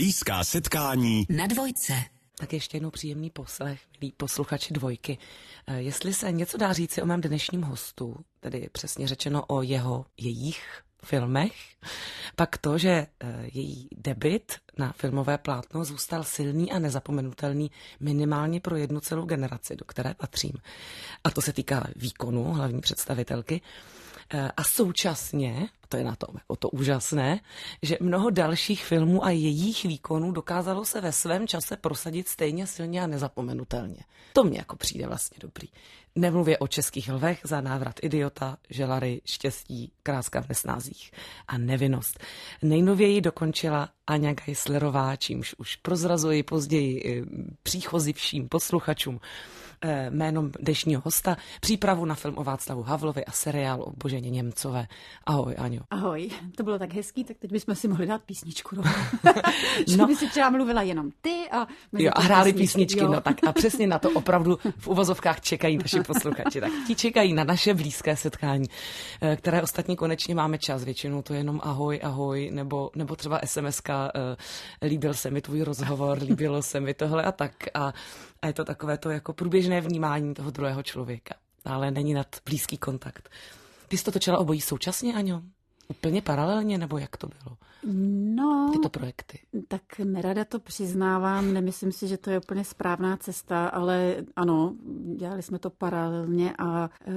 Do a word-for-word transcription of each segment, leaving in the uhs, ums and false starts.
Blízká setkání na Dvojce. Tak ještě jednou příjemný poslech, milí posluchači Dvojky. Jestli se něco dá říci o mém dnešním hostu, tedy přesně řečeno o jeho, jejich filmech, pak to, že její debut na filmové plátno zůstal silný a nezapomenutelný minimálně pro jednu celou generaci, do které patřím. A to se týká výkonu hlavní představitelky. A současně, to je na tom o to úžasné, že mnoho dalších filmů a jejich výkonů dokázalo se ve svém čase prosadit stejně silně a nezapomenutelně. To mně jako přijde vlastně dobrý. Nemluvě o Českých lvech za návrat idiota, želary, štěstí, Kráska v nesnázích a nevinnost. Nejnověji dokončila Aňa Geislerová, čímž už prozrazuji později příchozivším posluchačům jménem dnešního hosta, přípravu na film o Václavu Havlovi a seriál o Boženě Němcové. Ahoj, Aňo. Ahoj, to bylo tak hezký, tak teď bychom si mohli dát písničku. Že no. by si třeba mluvila jenom ty a... Jo, a hráli písničky, jo. No tak a přesně na to opravdu v uvozovkách čekají naši posluchači. Tak ti čekají na naše blízké setkání, které ostatně konečně máme čas. Většinou to je jenom ahoj, ahoj, nebo, nebo třeba es em eska, líbil se mi tvůj rozhovor, líbilo se mi tohle a tak. A, a je to takové to jako průběžné vnímání toho druhého člověka. Ale není nad blízký kontakt. Ty jsi to točila obojí současně, Aňo? Úplně paralelně, nebo jak to bylo? No, tyto projekty. Tak nerada to přiznávám, nemyslím si, že to je úplně správná cesta, ale ano, dělali jsme to paralelně a e,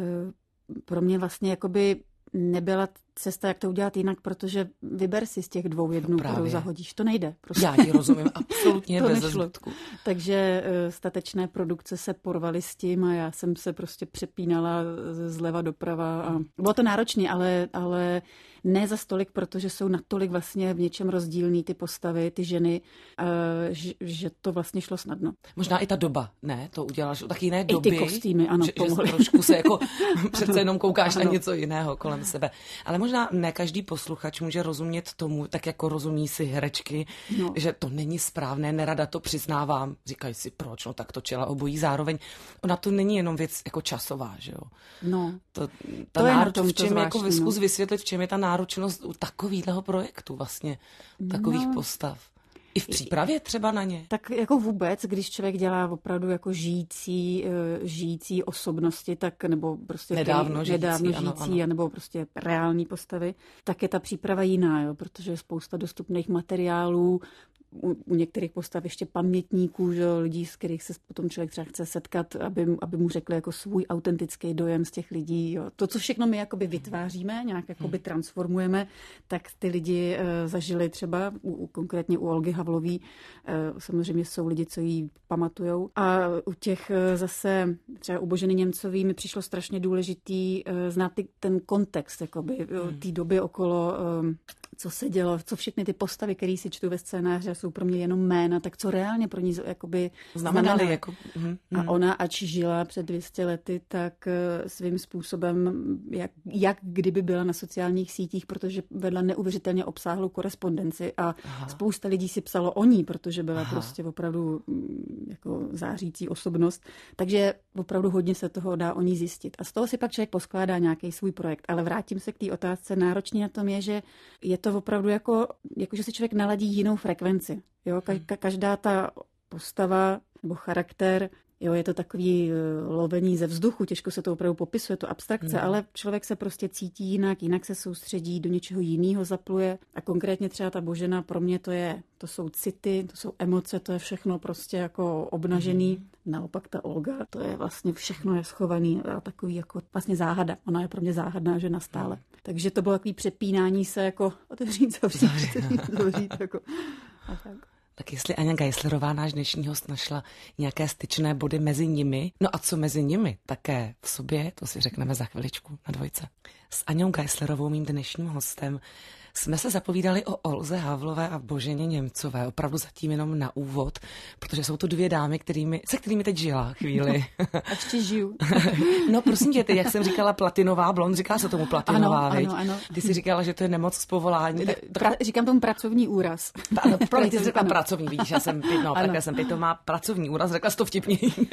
pro mě vlastně jakoby nebyla cesta, jak to udělat jinak, protože vyber si z těch dvou jednu, no kterou zahodíš. To nejde. Prostě. Já ti rozumím, absolutně bez zbytku. Takže uh, statečné produkce se porvaly s tím a já jsem se prostě přepínala zleva doprava. A bylo to náročné, ale, ale ne za stolik, protože jsou natolik vlastně v něčem rozdílný ty postavy, ty ženy, uh, že, že to vlastně šlo snadno. Možná i ta doba, ne? To uděláš tak jiné doby. I ty kostýmy, ano, že, že trošku se jako přece jenom koukáš ano. na něco jiného kolem sebe. Ale možná ne každý posluchač může rozumět tomu, tak jako rozumí si herečky, no. že to není správné, nerada to přiznávám. Říkají si, proč, no tak točila obojí zároveň. Ona to není jenom věc jako časová, že jo? No, to, ta to je nároč, na tom v čem to jako zvláštní, zkus no. vysvětlit, v čem je ta náročnost u takovýhleho projektu vlastně, takových no. postav. I v přípravě třeba na ně? Tak jako vůbec, když člověk dělá opravdu jako žijící, žijící osobnosti, tak nebo prostě nedávno žijící, nedávno ano, žijící ano. nebo prostě reální postavy, tak je ta příprava jiná, jo, protože je spousta dostupných materiálů, u, u některých postav ještě pamětníků, že, lidí, s kterých se potom člověk třeba chce setkat, aby, aby mu řekli jako svůj autentický dojem z těch lidí. Jo. To, co všechno my jakoby vytváříme, nějak jakoby transformujeme, tak ty lidi e, zažili třeba, u, u, konkrétně u Olgy Havlový, e, samozřejmě jsou lidi, co ji pamatujou. A u těch e, zase, třeba u Boženy Němcový mi přišlo strašně důležitý e, znát ty, ten kontext jakoby, hmm. té doby okolo, e, co se dělo, co všechny ty postavy, které si čtu ve scénáři, jsou pro mě jenom jména, tak co reálně pro ní jakoby znamenaly. Jako, mm, mm. A ona, ač žila před dvěma sty lety, tak svým způsobem, jak, jak kdyby byla na sociálních sítích, protože vedla neuvěřitelně obsáhlou korespondenci a Aha. spousta lidí si psalo o ní, protože byla Aha. prostě opravdu jako zářící osobnost. Takže opravdu hodně se toho dá o ní zjistit. A z toho si pak člověk poskládá nějaký svůj projekt. Ale vrátím se k té otázce. Náročný na tom je, že je to opravdu jako, jako že si člověk naladí jinou frekvenci. Jo? Ka- každá ta postava nebo charakter, jo, je to takový lovení ze vzduchu, těžko se to opravdu popisuje, to abstrakce, mm. ale člověk se prostě cítí jinak, jinak se soustředí, do něčeho jiného zapluje. A konkrétně třeba ta Božena, pro mě to je, to jsou city, to jsou emoce, to je všechno prostě jako obnažený. Mm. Naopak ta Olga, to je vlastně všechno je schovaný a takový jako vlastně záhada. Ona je pro mě záhadná žena stále. Mm. Takže to bylo takový přepínání se jako otevřít, zavřít, otevřít, zavřít, jako a tak. Tak jestli Aňa Geislerová, náš dnešní host, našla nějaké styčné body mezi nimi, no a co mezi nimi také v sobě, to si řekneme za chviličku na Dvojce. S Aňou Geislerovou, mým dnešním hostem, jsme se zapovídali o Olze Havlové a Boženě Němcové, opravdu zatím jenom na úvod, protože jsou to dvě dámy, kterými, se kterými teď žila chvíli. No, a ještě žiju. No prosím tě, ty, jak jsem říkala, platinová blond, říká se tomu platinová, ano, veď? Ano, ano. Ty jsi říkala, že to je nemoc z povolání. Tak, pra, říkám tomu pracovní úraz. Ano, ty jsi řekla pracovní, vidíš, já jsem, no, tak já jsem pitomá pracovní úraz, řekla jsi to vtipně.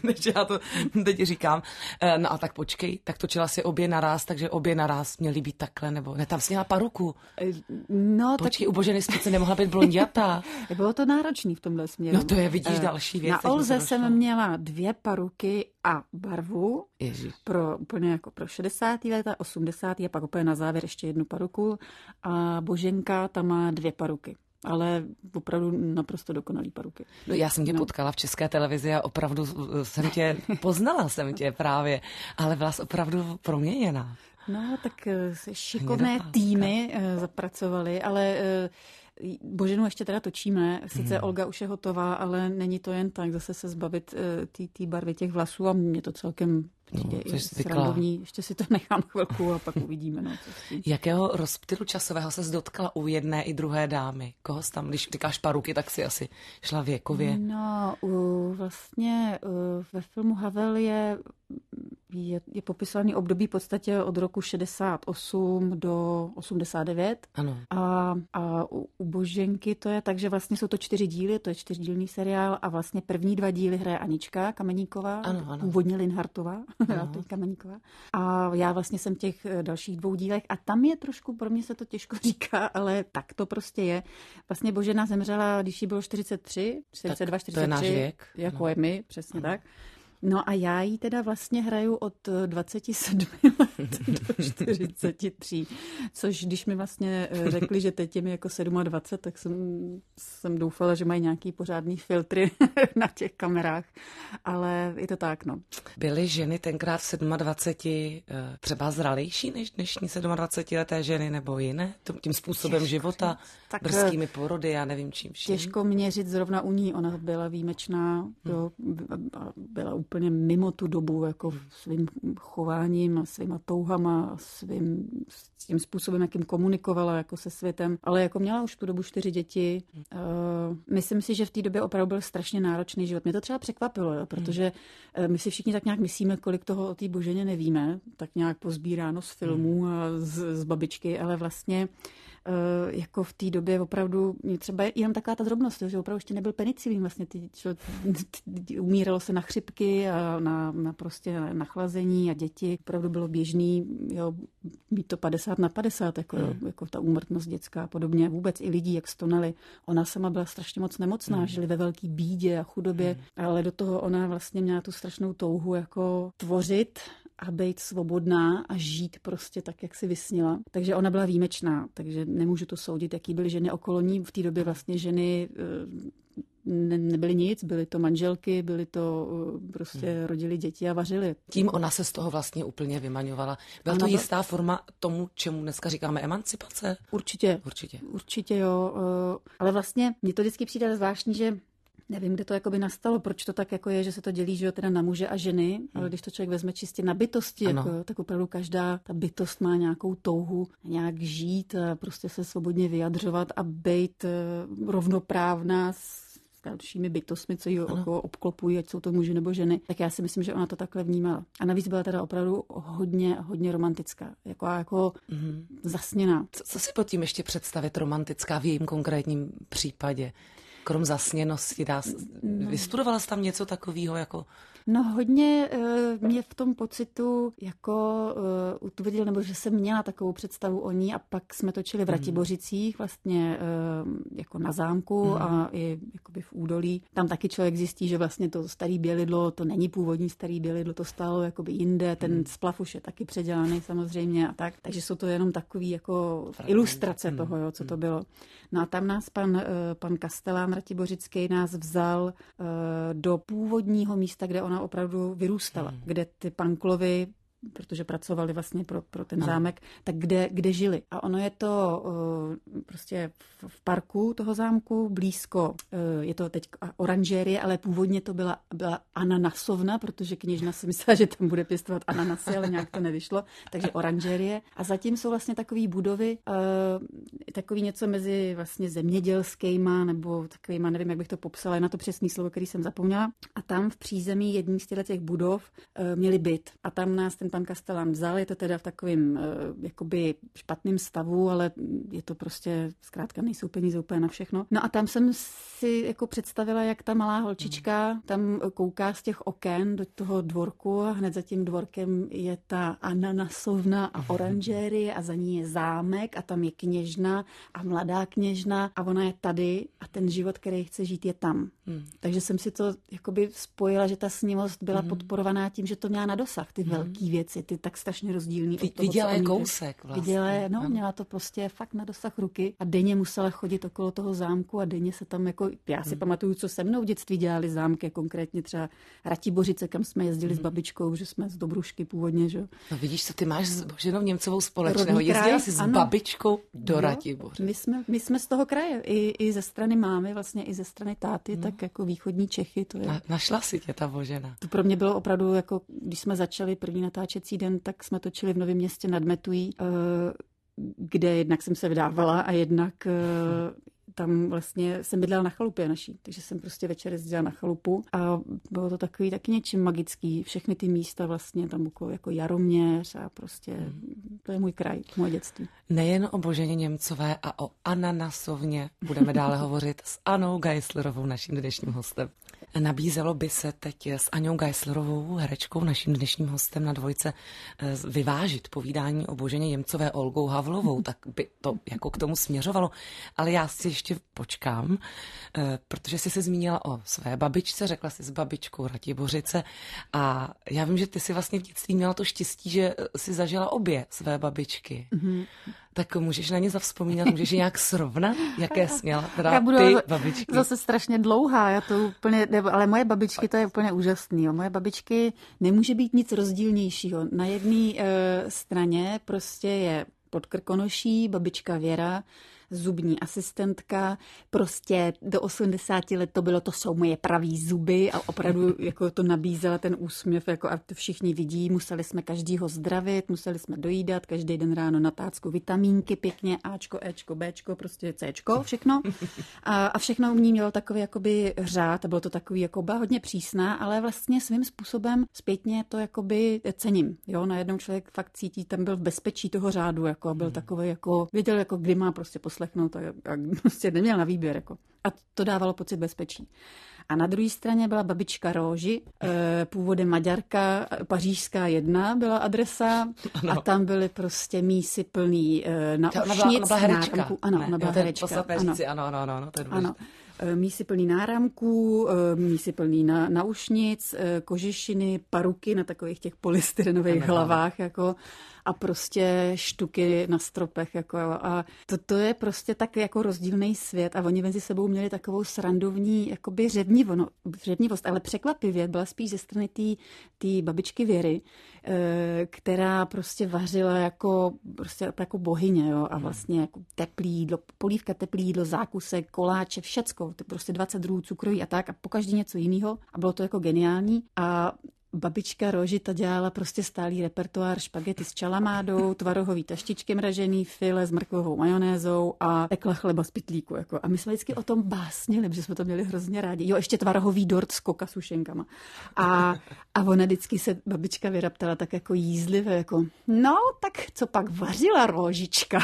než já to teď říkám. No a tak počkej, tak točila si obě naráz, takže obě naráz měly být takhle, nebo ne, tam jsi měla paruku. No, počkej, tak... u Boženy Spice nemohla být blondětá. Bylo to náročný v tomhle směru. No to je, vidíš, další věc. Na Olze jsem měla dvě paruky a barvu. Ježiš. Pro úplně jako pro šedesátá léta, osmdesátá a pak úplně na závěr ještě jednu paruku. A Boženka tam má dvě paruky. Ale opravdu naprosto dokonalý paruky. No, já jsem tě no. potkala v České televizi a opravdu jsem tě, poznala jsem tě právě, ale byla jsi opravdu proměněná. No, tak šikovné týmy zapracovali, ale Boženu ještě teda točíme, sice hmm. Olga už je hotová, ale není to jen tak, zase se zbavit té barvy těch vlasů a mě to celkem přijde no, srandovní. Ještě si to nechám chvilku a pak uvidíme. No, jakého rozptylu časového ses dotkla u jedné i druhé dámy? Koho jsi tam, když říkáš paruky, tak si asi šla věkově? No, u, vlastně u, ve filmu Havel je Je, je popisovaný období v podstatě od roku šedesát osm do osmdesát devět. Ano. A, a u, u Boženky to je tak, že vlastně jsou to čtyři díly, to je čtyřdílný seriál a vlastně první dva díly hraje Anička Kameníková, ano, ano. původně Linhartová, Kameníková. A já vlastně jsem v těch dalších dvou dílech a tam je trošku, pro mě se to těžko říká, ale tak to prostě je. Vlastně Božena zemřela, když jí bylo čtyřicet tři, čtyřicet dva, čtyřicet tři. To je náš věk. Jako ano. je my, přesně ano. tak. No a já ji teda vlastně hraju od dvacet sedm let do čtyřicet tři, což když mi vlastně řekli, že teď je mi jako dvacet sedm, tak jsem, jsem doufala, že mají nějaký pořádný filtry na těch kamerách, ale je to tak, no. Byly ženy tenkrát v dvaceti sedmi třeba zralejší než dnešní sedmadvacetileté ženy nebo jiné? Tím způsobem těžko, života, tak brzkými porody, já nevím čím vším. Těžko měřit zrovna u ní, ona byla výjimečná, hmm. jo, byla úplně úplně mimo tu dobu, jako svým chováním a svýma touhama a svým s tím způsobem, jakým komunikovala jako se světem. Ale jako měla už tu dobu čtyři děti. Uh, myslím si, že v té době opravdu byl strašně náročný život. Mě to třeba překvapilo, jo, protože uh, my si všichni tak nějak myslíme, kolik toho o té Boženě nevíme, tak nějak pozbíráno z filmů a z, z babičky, ale vlastně Uh, jako v té době opravdu třeba jenom taková ta drobnost, že opravdu ještě nebyl penicilin, vlastně ty, čo, ty, umíralo se na chřipky a na, na prostě nachlazení a děti. Opravdu bylo běžný, jo, být to padesát na padesát, jako, mm. jako ta úmrtnost dětská a podobně. Vůbec i lidí, jak stonali. Ona sama byla strašně moc nemocná, mm. žili ve velké bídě a chudobě, mm. ale do toho ona vlastně měla tu strašnou touhu jako tvořit a být svobodná a žít prostě tak, jak si vysnila. Takže ona byla výjimečná, takže nemůžu to soudit, jaký byly ženy okolo ní. V té době vlastně ženy ne, nebyly nic, byly to manželky, byly to prostě hmm. rodili děti a vařili. Tím ona se z toho vlastně úplně vymaňovala. Byla to jistá forma tomu, čemu dneska říkáme emancipace? Určitě. Určitě. Určitě, jo. Ale vlastně mně to vždycky přijde zvláštní, že nevím, kde to jakoby nastalo, proč to tak jako je, že se to dělí, že jo, teda na muže a ženy, hmm. ale když to člověk vezme čistě na bytosti, jako, tak opravdu každá ta bytost má nějakou touhu nějak žít a prostě se svobodně vyjadřovat a být rovnoprávná s dalšími bytostmi, co ji jako obklopují, ať jsou to muži nebo ženy, tak já si myslím, že ona to takhle vnímala. A navíc byla teda opravdu hodně, hodně romantická, jako, jako mm-hmm. zasněná. Co, co si pod tím ještě představit romantická v jejím konkrétním případě? Krom zasněnosti, dá, no. Vystudovala jsi tam něco takového jako... No hodně uh, mě v tom pocitu jako uh, utvrdil, nebo že jsem měla takovou představu o ní a pak jsme točili v Ratibořicích vlastně uh, jako na zámku mm. a i jakoby v údolí. Tam taky člověk zjistí, že vlastně to starý Bělidlo, to není původní starý Bělidlo, to stálo jakoby jinde, ten mm. splav už je taky předělaný samozřejmě a tak. Takže jsou to jenom takový jako ilustrace mm. toho, jo, co to bylo. No a tam nás pan, uh, pan Kastelán Ratibořický nás vzal uh, do původního místa, kde ona opravdu vyrůstala, hmm. kde ty Panklovy, protože pracovali vlastně pro, pro ten zámek, tak kde, kde žili. A ono je to uh, prostě v, v parku toho zámku, blízko, uh, je to teď oranžérie, ale původně to byla, byla ananasovna, protože kněžna si myslela, že tam bude pěstovat ananasy, ale nějak to nevyšlo, takže oranžérie. A zatím jsou vlastně takové budovy, uh, takový něco mezi vlastně zemědělskýma, nebo takovýma, nevím, jak bych to popsala, je na to přesný slovo, který jsem zapomněla. A tam v přízemí jedním z těch budov uh, měli byt. A tam nás ten pan Kastelán vzal, je to teda v takovém uh, jakoby špatném stavu, ale je to prostě, zkrátka nejsou peníze úplně na všechno. No a tam jsem si si jako představila, jak ta malá holčička tam kouká z těch oken do toho dvorku a hned za tím dvorkem je ta ananasovna a oranžérie a za ní je zámek a tam je kněžna a mladá kněžna a ona je tady a ten život, který chce žít, je tam. Hmm. Takže jsem si to jakoby spojila, že ta snímost byla hmm. podporovaná tím, že to měla na dosah, ty hmm. velké věci, ty tak strašně rozdílný. Vy, viděla je kousek vlastně. Viděla, no, měla to prostě fakt na dosah ruky a denně musela chodit okolo toho zámku a denně se tam jako, já si hmm. pamatuju, co se mnou v dětství dělali zámky, konkrétně třeba Ratibořice, kam jsme jezdili hmm. s babičkou, že jsme z Dobrušky původně, že? No vidíš, co ty máš s Boženou Němcovou společného. Jezdila jsi s ano. babičkou do Ratiboře. My jsme, my jsme z toho kraje, i, i ze strany mámy, vlastně i ze strany táty, hmm. tak jako východní Čechy. To je. Na, našla si tě ta Božena. To pro mě bylo opravdu, jako když jsme začali první natáčecí den, tak jsme točili v Novém Městě nad Metují, kde jednak jsem se vydávala a jednak tam vlastně jsem bydlela na chalupě naší, takže jsem prostě večer jezdila na chalupu a bylo to takový taky něčím magický. Všechny ty místa vlastně tam okolo jako Jaroměř a prostě hmm. to je můj kraj, moje dětství. Nejen o Boženě Němcové a o ananasovně budeme dále hovořit s Anou Geislerovou, naším dnešním hostem. Nabízelo by se teď s Aňou Geislerovou, herečkou, naším dnešním hostem na Dvojce, vyvážit povídání o Boženě Němcové Olgou Havlovou, tak by to jako k tomu směřovalo. Ale já si ještě počkám, protože jsi se zmínila o své babičce, řekla jsi s babičkou Ratibořice a já vím, že ty si vlastně v dětství měla to štěstí, že si zažila obě své babičky. Mm-hmm. Tak můžeš na ně zavzpomínat, můžeš je nějak srovnat, jaké jsi měla teda já budu ty babičky. Zase strašně dlouhá, já to úplně, ale moje babičky, to je úplně úžasný. Jo. Moje babičky nemůže být nic rozdílnějšího. Na jedné e, straně prostě je pod Krkonoší babička Věra, zubní asistentka, prostě do osmdesáti let to bylo, to jsou moje pravý zuby a opravdu jako to nabízela ten úsměv, jako a to všichni vidí, museli jsme každýho zdravit, museli jsme dojídat, každý den ráno na tácku vitamínky pěkně, Ačko, Ečko, Bčko, prostě Cčko, všechno. A, a všechno u ní mělo takový jakoby řád a bylo to takový jako byla hodně přísná, ale vlastně svým způsobem zpětně to jakoby cením. Jo, najednou člověk fakt cítí, tam byl v bezpečí toho řádu, jako byl takový jako, věděl jako kdy má prostě poslechnout a, a prostě neměl na výběr. Jako. A to dávalo pocit bezpečí. A na druhé straně byla babička Róži, e, původem Maďarka, pařížská jedna byla adresa ano. A tam byly prostě mísy plný e, naušnic, náramků. Ano, ona byla herečka. Ano, ano, ano, ano, to je ano. Mísy plný náramků, mísy plný na, naušnic, kožešiny, paruky na takových těch polystyrenových ano, hlavách, jako a prostě štuky na stropech. Jako, a to, to je prostě tak jako rozdílný svět a oni mezi sebou měli takovou srandovní jakoby řevnivo, no, řevnivost, ale překvapivě byla spíš ze strany té babičky Věry, e, která prostě vařila jako, prostě jako bohyně, jo, a vlastně jako teplý jídlo, polívka, teplý jídlo, zákusek, koláče, všecko, to prostě dvacet druhů cukroví a tak a pokaždý něco jiného a bylo to jako geniální a babička Roži ta dělala prostě stálý repertoár špagety s čalamádou, tvarohový taštičky mražený, file s mrkvovou majonézou a pekla chleba z pytlíku. Jako. A my jsme vždycky o tom básnili, protože jsme to měli hrozně rádi. Jo, ještě tvarohový dort s kokasušenkama. A, a ona vždycky se babička Věra ptala tak jako jízlivě, jako no, tak co pak vařila Rožička?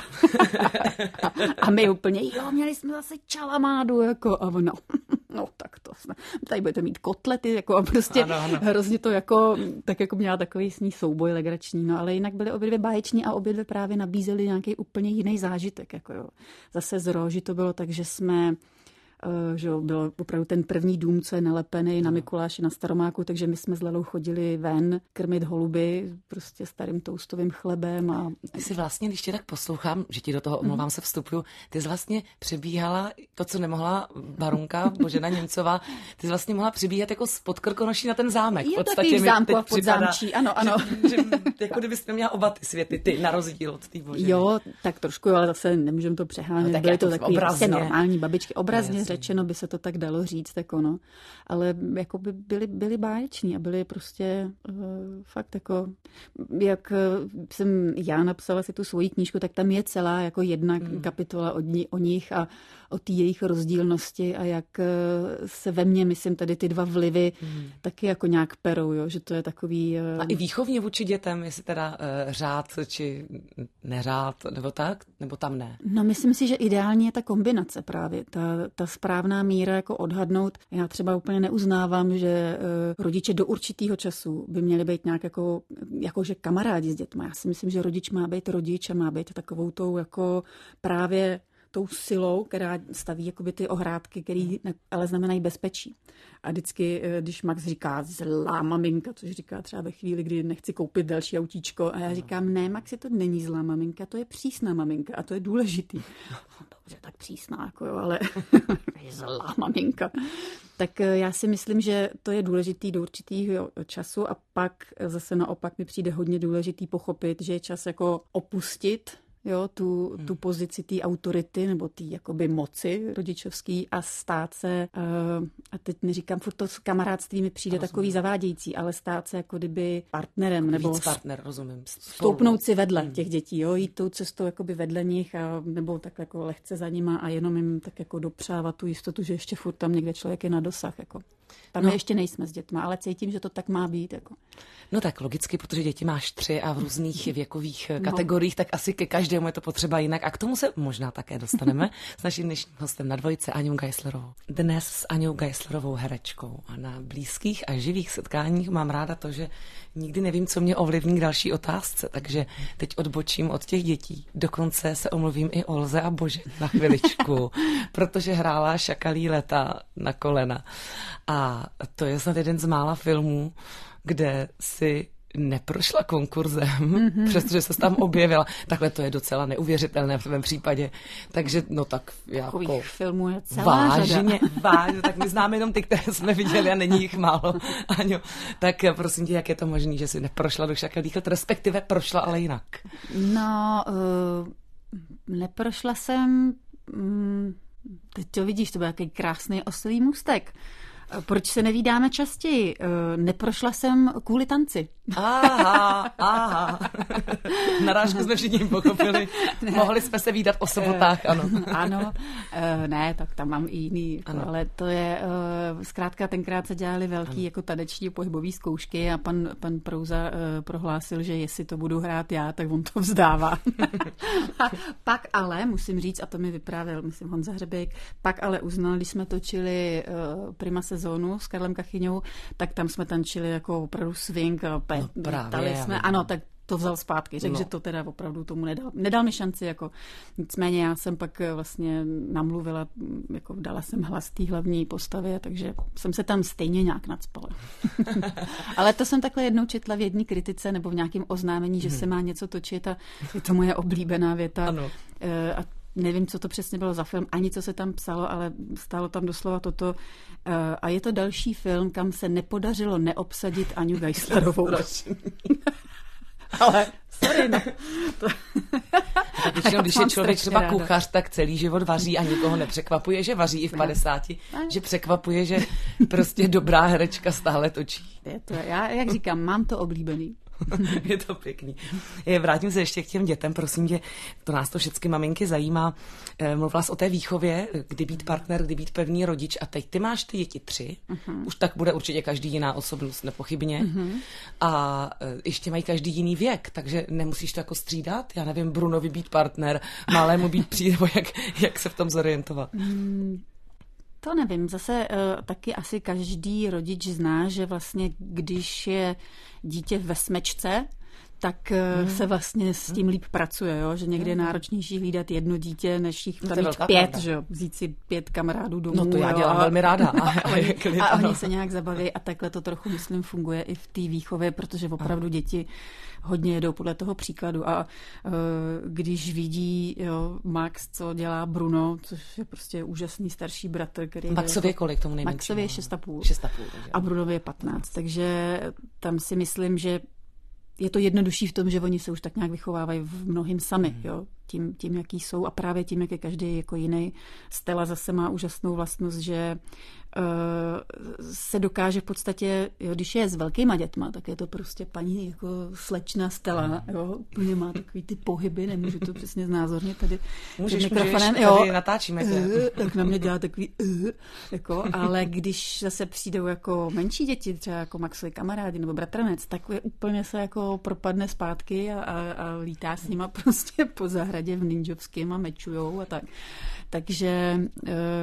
a, a my úplně, jo, měli jsme zase čalamádu, jako a ona, no tak to jsme, tady budete mít kotlety, jako a prostě ano, ano. Hrozně to jako, tak jako měla takový s ní souboj legrační, no ale jinak byly obě dvě báječní a obě dvě právě nabízely nějaký úplně jiný zážitek, jako jo. Zase z Róži to bylo tak, že jsme že jo, byl opravdu ten první dům, co je nalepený na Mikuláši, na Staromáku, takže my jsme s Lelou chodili ven krmit holuby prostě starým toustovým chlebem. A... Ty jsi vlastně, když tě tak poslouchám, že ti do toho, omlouvám mm. se, vstupuju, ty jsi vlastně přebíhala to, co nemohla Barunka, Božena Němcová, ty jsi vlastně mohla přibíhat jako spod Krkonoší na ten zámek. Je takový v zámku a pod zámčí, ano, ano. Že, že, jako kdybyste měla oba ty světy, ty na rozdíl od té Boženy. Jo, tak trošku, ale zase nemůžeme to přehánět. No, byly to takový vlastně normální babičky, obrazně řečeno by se to tak dalo říct, tak ono. Ale jako by byli, byli báječní a byli prostě uh, fakt jako, jak jsem já napsala si tu svoji knížku, tak tam je celá jako jedna hmm. kapitola od ní, o nich a o té jejich rozdílnosti a jak se ve mně, myslím, tady ty dva vlivy hmm. taky jako nějak perou, jo, že to je takový... Uh... A i výchovně vůči dětem, jestli teda uh, řád či neřád, nebo tak, nebo tam ne? No myslím si, že ideální je ta kombinace právě, ta, ta správná míra jako odhadnout. Já třeba úplně neuznávám, že uh, rodiče do určitého času by měli být nějak jako, jakože kamarádi s dětmi. Já si myslím, že rodič má být rodič a má být takovou tou jako právě tou silou, která staví jakoby ty ohrádky, které ale znamenají bezpečí. A vždycky, když Max říká zlá maminka, což říká třeba ve chvíli, kdy nechci koupit další autíčko, a já říkám, ne, Maxi, to není zlá maminka, to je přísná maminka a to je důležitý. Dobře, tak přísná, jako jo, ale je zlá maminka. Tak já si myslím, že to je důležitý do určitého času a pak zase naopak mi přijde hodně důležitý pochopit, že je čas jako opustit jo, tu, tu pozici té autority nebo té jakoby moci rodičovský a stát se, uh, a teď neříkám, furt to kamarádství mi přijde rozumím. Takový zavádějící, ale stát se jako kdyby partnerem. Jako nebo víc partner, rozumím. Stoupnout si vedle hmm. těch dětí, jo, jít tou cestou jakoby vedle nich a, nebo tak jako lehce za nima a jenom jim tak jako dopřávat tu jistotu, že ještě furt tam někde člověk je na dosah. Jako. Tam no. ještě nejsme s dětma, ale cítím, že to tak má být. Jako. No tak logicky, protože děti máš tři a v různých věkových kategoriích, no. tak asi ke každému je to potřeba jinak. A k tomu se možná také dostaneme s naším dnešním hostem na dvojce Aňou Geislerovou. Dnes s Aňou Geislerovou herečkou a na blízkých a živých setkáních mám ráda to, že nikdy nevím, co mě ovlivní k další otázce, takže teď odbočím od těch dětí. Dokonce se omluvím i Olze a Bože na chviličku, protože hrála Šakalí leta na kolena. A to je snad jeden z mála filmů, kde si neprošla konkurzem, mm-hmm. přestože se tam objevila. Takhle to je docela neuvěřitelné v mém případě. Takže no tak jako... Takových filmů je celá vážně, vážně, tak my známe jenom ty, které jsme viděli a není jich málo. Aňo, tak prosím tě, jak je to možné, že si neprošla do Šakalích let, respektive prošla, ale jinak? No, uh, neprošla jsem... Um, teď to vidíš, to byl jaký krásný oslý můstek. Proč se nevídáme častěji? Neprošla jsem kvůli tanci. Aha, aha. Narážku jsme všichni pochopili. Ne. Mohli jsme se vídat o sobotách, ano. Ano, ne, tak tam mám i jiný, ano. Ale to je, zkrátka tenkrát se dělali velký ano. jako taneční pohybový zkoušky a pan, pan Prouza prohlásil, že jestli to budu hrát já, tak on to vzdává. A pak ale, musím říct, a to mi vyprávěl, myslím, Honza Hřebejk, pak ale uznal, když jsme točili Prima sezónu s Karlem Kachyňou, tak tam jsme tančili jako opravdu swing a pe- no právě, jsme, ano, tak to vzal zpátky, řekl, no. že to teda opravdu tomu nedal. Nedal mi šanci, jako nicméně já jsem pak vlastně namluvila, jako dala jsem hlas té hlavní postavě, takže jsem se tam stejně nějak nacpala. Ale to jsem takhle jednou četla v jedné kritice nebo v nějakém oznámení, že hmm. se má něco točit a je to moje oblíbená věta. Ano. A nevím, co to přesně bylo za film, ani co se tam psalo, ale stálo tam doslova toto. A je to další film, kam se nepodařilo neobsadit Aňu Geislerovou. Ale, sorry, no. To... Většinou, když je člověk třeba ráda. Kuchař, tak celý život vaří a nikoho nepřekvapuje, že vaří i v padesáti, ne. že překvapuje, že prostě dobrá herečka stále točí. Je to, já, jak říkám, mám to oblíbený. Je to pěkný. Vrátím se ještě k těm dětem, prosím tě, to nás to všechny maminky zajímá. Mluvila jsi o té výchově, kdy být partner, kdy být pevný rodič a teď ty máš ty děti tři, uh-huh. už tak bude určitě každý jiná osobnost, nepochybně. Uh-huh. A ještě mají každý jiný věk, takže nemusíš to jako střídat, já nevím, Brunovi být partner, malému být přijde, nebo jak, jak se v tom zorientovat. Hmm. To nevím, zase uh, taky asi každý rodič zná, že vlastně když je dítě ve smečce, tak uh, hmm. se vlastně s tím líp pracuje, jo? Že někdy je náročnější hlídat jedno dítě, než jich tam mít pět, že jo? Vzít si pět kamarádů domů. No to já jo? dělám a, velmi ráda. A, a, oni, a oni se nějak zabaví a takhle to trochu, myslím, funguje i v té výchově, protože opravdu děti hodně jedou podle toho příkladu a uh, když vidí jo, Max, co dělá Bruno, což je prostě úžasný starší bratr, který... Maxově kolik tomu nejmenšímu? Maxově je šest a půl. šest a půl. A Brunovi je patnáct, takže tam si myslím, že je to jednodušší v tom, že oni se už tak nějak vychovávají v mnohým sami, mm. jo, tím, tím, jaký jsou a právě tím, jak je každý jako jiný. Stella zase má úžasnou vlastnost, že uh, se dokáže v podstatě, jo, když je s velkýma dětma, tak je to prostě paní jako slečna Stella, mm. jo, úplně má takový ty pohyby, nemůžu to přesně znázornit tady. Můžeš, mikrofonem, můžeš, tady natáčíme. Uh, tak na mě dělá takový uh, jako, ale když zase přijdou jako menší děti, třeba jako Maxovi kamarádi nebo bratranec, tak je úplně se jako propadne zpátky a, a, a lítá s nima prostě po zahradě v ninjovském a mečujou a tak. Takže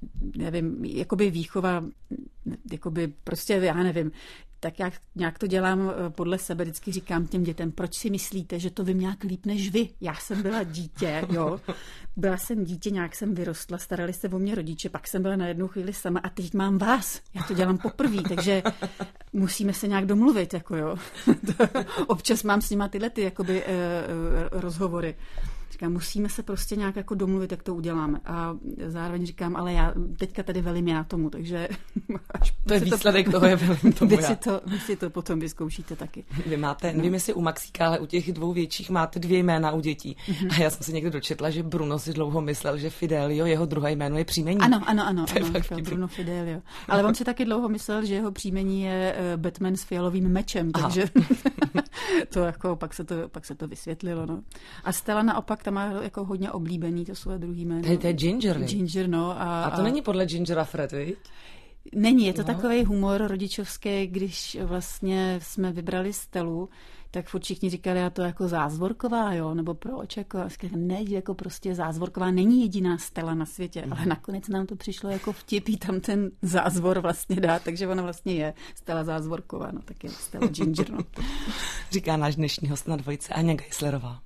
nevím, jakoby výchova, jakoby prostě, já nevím, tak jak nějak to dělám podle sebe, vždycky říkám těm dětem, proč si myslíte, že to vím nějak líp než vy? Já jsem byla dítě, jo. Byla jsem dítě, nějak jsem vyrostla, starali se o mě rodiče, pak jsem byla na jednu chvíli sama a teď mám vás. Já to dělám poprvé, takže musíme se nějak domluvit, jako jo. Občas mám s nima tyhle ty, jakoby, eh, rozhovory. Říkám, musíme se prostě nějak jako domluvit, jak to uděláme. A zároveň říkám, ale já teďka tady velím já tomu, takže... Až to je výsledek to, toho, je velím tomu vy já. Si to, vy si to potom vyzkoušíte taky. Vy máte, no. Nevím, jestli u Maxíka, ale u těch dvou větších máte dvě jména u dětí. Mm-hmm. A já jsem si někde dočetla, že Bruno si dlouho myslel, že Fidelio, jeho druhé jméno je příjmení. Ano, ano, ano. To je ano fakt Bruno Fidelio. Ale on si taky dlouho myslel, že jeho příjmení je Batman s fialovým mečem, takže to jako pak se to, pak se to vysvětlilo. No. A Stella naopak, tam má jako hodně oblíbený to své druhý jméno. To je, to je Ginger, Ginger, no. A, a to a... není podle Gingera Fred, viď? Není, je to no. takový humor rodičovský, když vlastně jsme vybrali Stelu, tak furt všichni říkali, já to jako Zázvorková, jo, nebo proč, jako, ne, jako prostě Zázvorková není jediná Stella na světě, mm. ale nakonec nám to přišlo jako vtip, jí tam ten zázvor vlastně dá, takže ona vlastně je Stella Zázvorková, no tak je Stella Ginger, no. Říká náš dnešní host na dvojice Aňa Geislerová.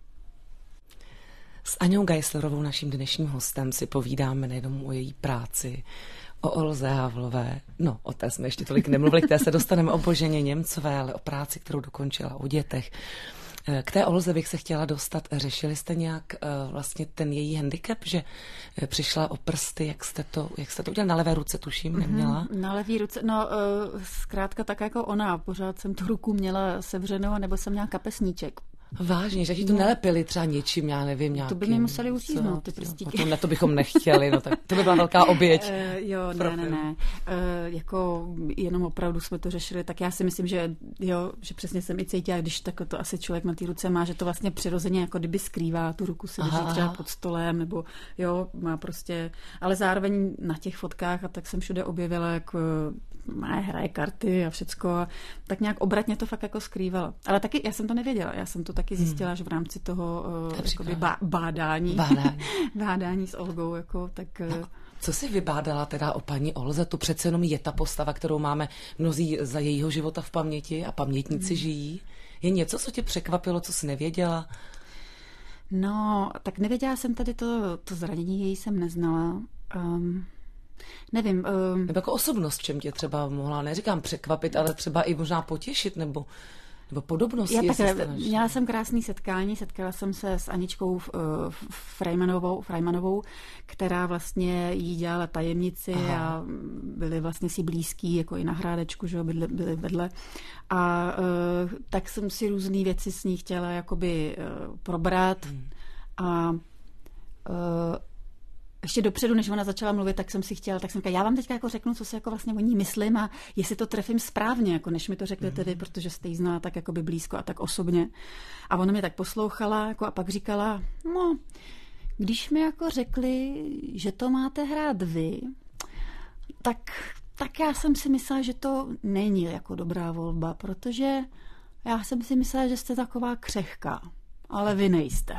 S Aňou Geislerovou, naším dnešním hostem, si povídáme nejenom o její práci, o Olze Havlové, no o té jsme ještě tolik nemluvili, k té se dostaneme, o Boženě Němcové, ale o práci, kterou dokončila, o dětech. K té Olze bych se chtěla dostat. Řešili jste nějak vlastně ten její handicap, že přišla o prsty, jak jste to, jak jste to udělali? Na levé ruce, tuším, neměla? Mm-hmm, na levé ruce, no zkrátka tak jako ona, pořád jsem tu ruku měla sevřenou, nebo jsem měla kapesníček. Vážně, že ti to nelepili třeba něčím, já nevím, nějakým... To by mi museli uříznout, ty prstíky. No to, ne, to bychom nechtěli, no tak to by byla velká oběť. Uh, jo, ne, ne, ne. Uh, jako jenom opravdu jsme to řešili, tak já si myslím, že jo, že přesně jsem i cítila, když takhle to asi člověk na té ruce má, že to vlastně přirozeně jako kdyby skrývá, tu ruku si drží třeba pod stolem, nebo jo, má prostě, ale zároveň na těch fotkách a tak jsem všude objevila, jako má hraje karty a všecko, a tak nějak obratně to fakt jako skrývala. Ale taky já jsem to nevěděla, já jsem to taky zjistila, hmm. že v rámci toho uh, jakoby bá, bádání, bádání. bádání s Olgou, jako, tak... Uh, Co jsi vybádala teda o paní Olze? To přece jenom je ta postava, kterou máme mnozí za jejího života v paměti a pamětníci hmm. žijí. Je něco, co tě překvapilo, co jsi nevěděla? No, tak nevěděla jsem tady to, to zranění, její jsem neznala. Um, nevím. Um, nebo jako osobnost, čem tě třeba mohla, neříkám překvapit, ale třeba i možná potěšit, nebo... Nebo podobnosti. Já takhle, měla jsem krásný setkání, setkala jsem se s Aničkou uh, Freimanovou, Freimanovou, která vlastně jí dělala tajemnici. Aha. A byli vlastně si blízký, jako i na Hrádečku, že byli, byli vedle. A uh, tak jsem si různý věci s ní chtěla jakoby uh, probrat. Hmm. A uh, ještě dopředu, než ona začala mluvit, tak jsem si chtěla, tak jsem říkala, já vám teďka jako řeknu, co si jako vlastně o ní myslím a jestli to trefím správně, jako než mi to řeknete vy, protože jste jí znala tak jakoby blízko a tak osobně. A ona mě tak poslouchala jako a pak říkala, no, když mi jako řekli, že to máte hrát vy, tak, tak já jsem si myslela, že to není jako dobrá volba, protože já jsem si myslela, že jste taková křehká. Ale vy nejste.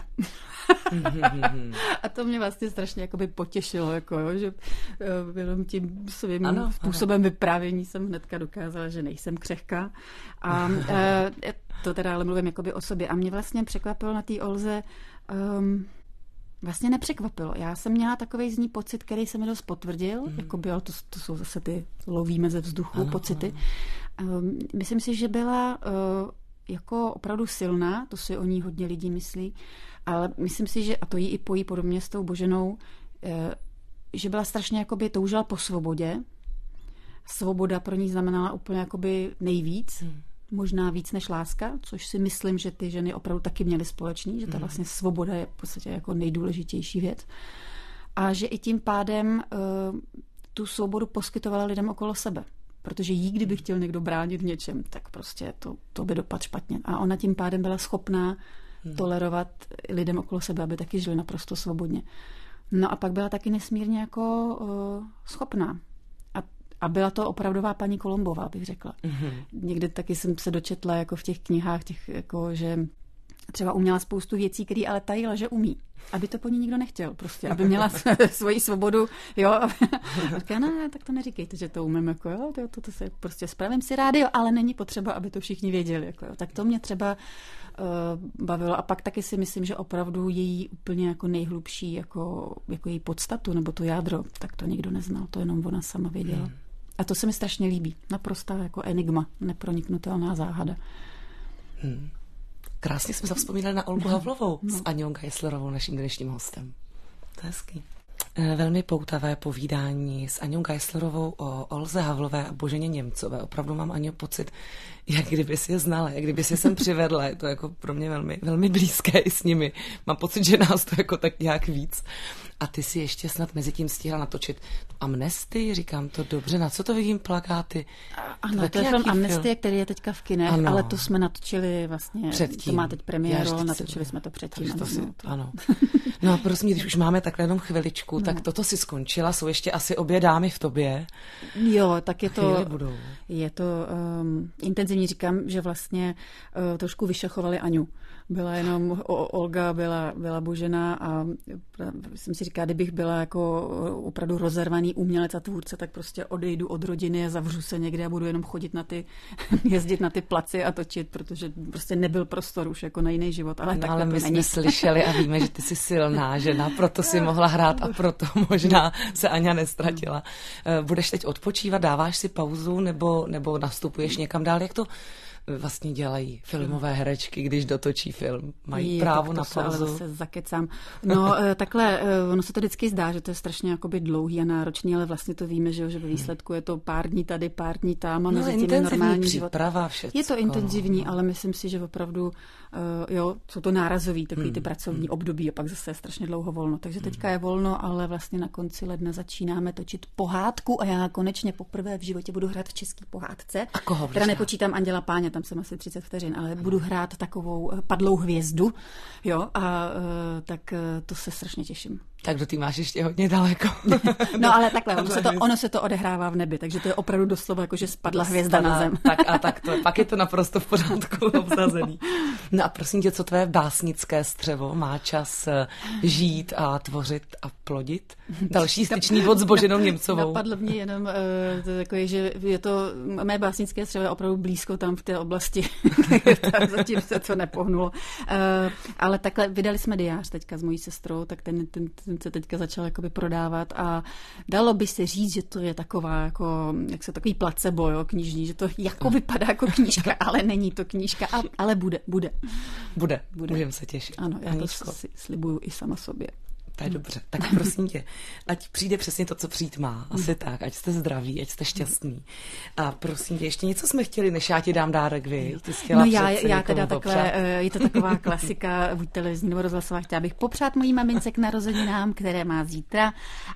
A to mě vlastně strašně jakoby potěšilo, jako, jo, že jenom tím svým ano, způsobem ano. vyprávění jsem hnedka dokázala, že nejsem křehká. A e, to teda ale mluvím jakoby o sobě. A mě vlastně překvapilo na té Olze, um, vlastně nepřekvapilo. Já jsem měla takovej z ní pocit, který se mi dost potvrdil, mm. jako bylo, to, to jsou zase ty lovíme ze vzduchu ano, pocity. Ano. Um, myslím si, že byla... Uh, jako opravdu silná, to si o ní hodně lidí myslí, ale myslím si, že, a to jí i pojí podobně s tou Boženou, že byla strašně jakoby toužila po svobodě. Svoboda pro ní znamenala úplně jakoby nejvíc, hmm. možná víc než láska, což si myslím, že ty ženy opravdu taky měly společný, že ta vlastně svoboda je v podstatě jako nejdůležitější věc. A že i tím pádem uh, tu svobodu poskytovala lidem okolo sebe. Protože jí, kdyby chtěl někdo bránit v něčem, tak prostě to, to by dopadl špatně. A ona tím pádem byla schopná hmm. tolerovat lidem okolo sebe, aby taky žili naprosto svobodně. No a pak byla taky nesmírně jako uh, schopná. A, a byla to opravdová paní Kolombová, bych řekla. Hmm. Někdy taky jsem se dočetla jako v těch knihách, těch, jako, že třeba uměla spoustu věcí, které ale tajila, že umí. Aby to po ní nikdo nechtěl, prostě, aby měla svoji svobodu, jo. A říká, no, tak to neříkejte, že to umím, jako jo, to, to, to se prostě spravím si rádio, ale není potřeba, aby to všichni věděli, jako jo. Tak to mě třeba uh, bavilo. A pak taky si myslím, že opravdu její úplně jako nejhlubší, jako, jako její podstatu, nebo to jádro, tak to nikdo neznal, to jenom ona sama věděla. Hmm. A to se mi strašně líbí. Naprostá jako enigma, neproniknutelná záhada. Hmm. Krásně jsme zavzpomínali na Olgu Havlovou no. s Aňou Geislerovou, naším dnešním hostem. To je hezký. Velmi poutavé povídání s Aňou Geislerovou o Olze Havlové a Boženě Němcové. Opravdu mám, Aňo, pocit, jak kdyby si je znala, jak kdyby si je sem přivedla. Je to jako pro mě velmi, velmi blízké i s nimi. Mám pocit, že nás to jako tak nějak víc. A ty si ještě snad mezi tím stihla natočit tu Amnestii, říkám to dobře, na co to vidím plakáty? Ano, to, to je film Amnestie, který je teďka v kinech, ano. Ale to jsme natočili vlastně, předtím. To má teď premiéru, natočili jsme to předtím. To si, to... Ano. No a prosím, když už máme takhle jenom chviličku, no. tak toto si skončila, jsou ještě asi obě dámy v tobě. Jo, tak je to, je to um, intenzivní, říkám, že vlastně uh, trošku vyšachovali Aňu. Byla jenom o, Olga, byla, byla Božena a jsem si říká, kdybych byla jako opravdu rozervaný umělec a tvůrce, tak prostě odejdu od rodiny a zavřu se někde a budu jenom chodit na ty, jezdit na ty placi a točit, protože prostě nebyl prostor už jako na jiný život. Ale, no, ale my jsme slyšeli a víme, že ty jsi silná žena, proto si mohla hrát a proto možná se Aňa nestratila. Budeš teď odpočívat, dáváš si pauzu nebo, nebo nastupuješ někam dál? Jak to vlastně dělají filmové herečky, když dotočí film? Mají je, právo na pauzu? Ale zase zakecám. No takhle, ono se to vždycky zdá, že to je strašně jakoby dlouhý a náročný, ale vlastně to víme, že, že ve výsledku je to pár dní tady, pár dní tam a mezi no, tím je normální život. Všecko. Je to intenzivní, ale myslím si, že opravdu uh, jo, jsou to nárazový takový hmm. ty pracovní hmm. období a pak zase je strašně dlouho volno. Takže teďka je volno, ale vlastně na konci ledna začínáme točit pohádku a já konečně poprvé v životě budu hrát v české pohádce. A koho? Teda nepočítám Anděla Páně, tam jsem asi třicet vteřin, ale budu hrát takovou padlou hvězdu, jo, a uh, tak uh, to se strašně těším. Tak do té máš ještě hodně daleko. No ale takhle, ono se, to, ono se to odehrává v nebi, takže to je opravdu doslova jako, že spadla hvězda na zem. Tak a tak to, pak je to naprosto v pořádku obsazený. No a prosím tě, co tvé básnické střevo má čas žít a tvořit a plodit? Další styčný bod s Boženou Němcovou. Napadlo mě jenom, uh, to takové, že je to, mé básnické střevo je opravdu blízko tam v té oblasti. Zatím se to nepohnulo. Uh, ale takhle, vydali jsme diář teďka s mojí sestrou, tak ten, ten, ten se teďka začal jakoby prodávat a dalo by se říct, že to je taková jako, jak se takový placebo, jo, knižní, že to jako vypadá jako knížka, ale není to knížka, a, ale bude, bude. Bude, bude. Můžeme se těšit. Ano, já Aničko. To si slibuju i sama sobě. To je dobře. Tak prosím tě, ať přijde přesně to, co přijít má. Asi tak, ať jste zdraví, ať jste šťastný. A prosím tě, ještě něco jsme chtěli, než já ti dám dárek, vy. Ty jsi chtěla no já, já teda takhle, je to taková klasika, buď televizní nebo rozhlasová, chtěla bych popřát mojí mamince k narozeninám, které má zítra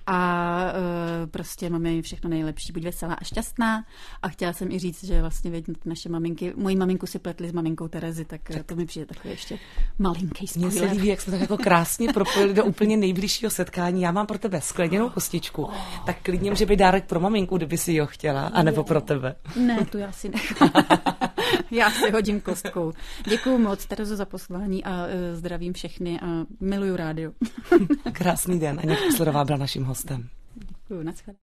a uh, prostě máme všechno nejlepší, buď veselá a šťastná. A chtěla jsem i říct, že vlastně vědět naše maminky, moji maminku si pletli s maminkou Terezy, tak, tak. to mi přijde takový ještě malinký spoiler. Mně se líbí, jak jsme tak jako krásně propojili do úplně nejbližšího setkání. Já mám pro tebe skleněnou kostičku, oh. tak klidně, že by dárek pro maminku, kdyby si ho chtěla, anebo pro tebe. Ne, tu já si nechám. Já si hodím kostkou. Děkuju moc, Terezo, za poslání a uh, zdravím všechny a miluju rádio. Krásný den. Aňa Geislerová byla naším hostem. Děkuju, nashledanou.